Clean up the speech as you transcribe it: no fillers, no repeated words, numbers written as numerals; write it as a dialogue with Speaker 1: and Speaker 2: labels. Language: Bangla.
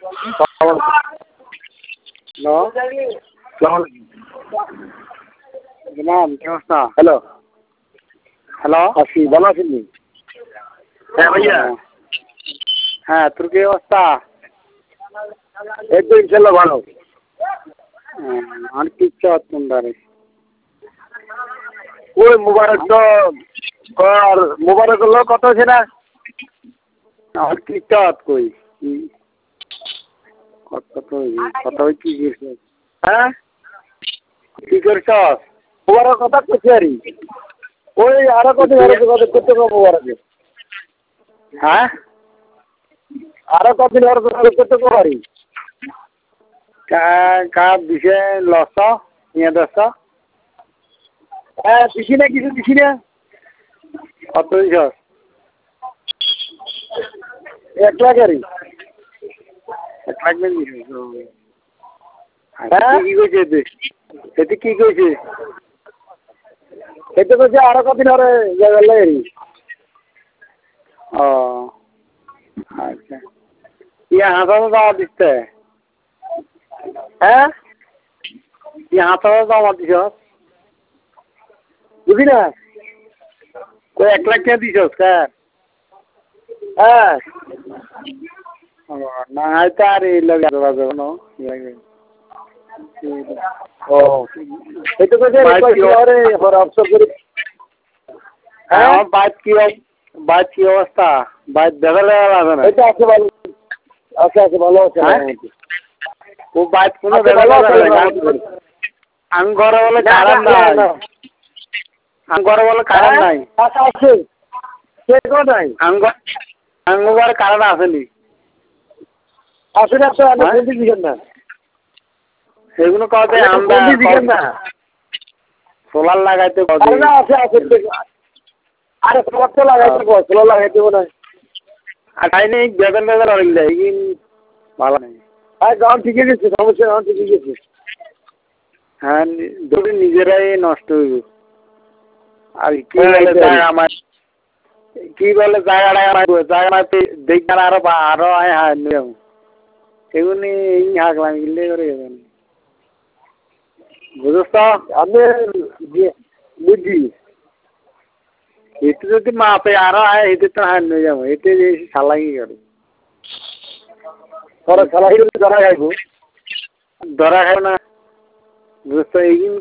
Speaker 1: হ্যালো, ইমাম কি অবস্থা?
Speaker 2: হ্যালো,
Speaker 1: হ্যালো,
Speaker 2: আছি, ভালো আছেন নি?
Speaker 1: হ্যাঁ ভাইয়া। হ্যাঁ, তোর কি অবস্থা?
Speaker 2: এই তো ইনশাল্লাহ ভালো।
Speaker 1: আর কি ইচ্ছা হচ্ছে রে?
Speaker 2: ওই মোবারক তো আর মোবারক হলো কত হয়েছে না?
Speaker 1: আর কি ইচ্ছা কই কত হই কি করছে?
Speaker 2: হ্যাঁ,
Speaker 1: কি করছ?
Speaker 2: মোবারক কথা করছি আরে। ওই আরো কত যোগাযোগ করতে হবে মোবারকে।
Speaker 1: হ্যাঁ,
Speaker 2: আরো কতদিন আরো যোগাযোগ করতে পারি।
Speaker 1: কা দিছে লস নিয়ে দশ
Speaker 2: হ্যাঁ, দিছি না কিছু দিছি না।
Speaker 1: কত দিছ?
Speaker 2: 1 লাখ আরে।
Speaker 1: 1 লাখ দিছিস?
Speaker 2: হ্যাঁ,
Speaker 1: কি কইছে এতে কি কইছে?
Speaker 2: এতে বলছে আরো কতদিন আরে জায়গা
Speaker 1: ও আচ্ছা, ইয়া হাতাতে দাওয়া দিচ্ছে?
Speaker 2: হ্যাঁ,
Speaker 1: ইয়া হাতাতে দাওয়া দিছ?
Speaker 2: বুঝি না।
Speaker 1: কই 1 লাখ টাকা দিছস কার?
Speaker 2: হ্যাঁ,
Speaker 1: না হয়তো আর এই লাগে না
Speaker 2: ও এতে বলছে আরে অবসর করে। হ্যাঁ,
Speaker 1: আমার বাইক কি অবস্থা? বাইক দেখা লাগবে না।
Speaker 2: এটা আছে ভালো। আছে ভালো আছে।
Speaker 1: হ্যাঁ? ও বাইক কোনো দেখা
Speaker 2: ভালো
Speaker 1: লাগবে না।
Speaker 2: আছে।
Speaker 1: আমি ঘরে বলে কারণ নাই। আমি ঘরে বলে কারণ নাই।
Speaker 2: আচ্ছা আছে। কে কোথায়?
Speaker 1: আমি ঘরে কারণ আসেনি।
Speaker 2: আসলে তো আমি বলতে দিবেন না।
Speaker 1: সেগুলো কবে আমরা
Speaker 2: দিবেন না।
Speaker 1: সোলার লাগাইতে কবে?
Speaker 2: আরে না আছে। আরে সোলার তো লাগাইতে কো, সোলার লাগাইতে না।
Speaker 1: আর তাই নেই বেতন হইলে এইদিন ভালো নেই।
Speaker 2: আর গান ঠিক গেছে, সমস্যা গান ঠিক গেছে।
Speaker 1: হ্যাঁ, যদি নিজেরাই নষ্ট হইব। আর কি বলে জায়গা আমার কি বলে জায়গাটা দেখবার আরো নিয়ম সেগুলি এই হাগলাম গিলে করে যাবেন বুঝছ তো?
Speaker 2: আমি বুঝি
Speaker 1: এতে যদি মাপে আরো এতে তো হার নিয়ে যাবো এতে সালাগি করে
Speaker 2: ধরা খাইবো।
Speaker 1: ধরা খাই না বুঝছো? এই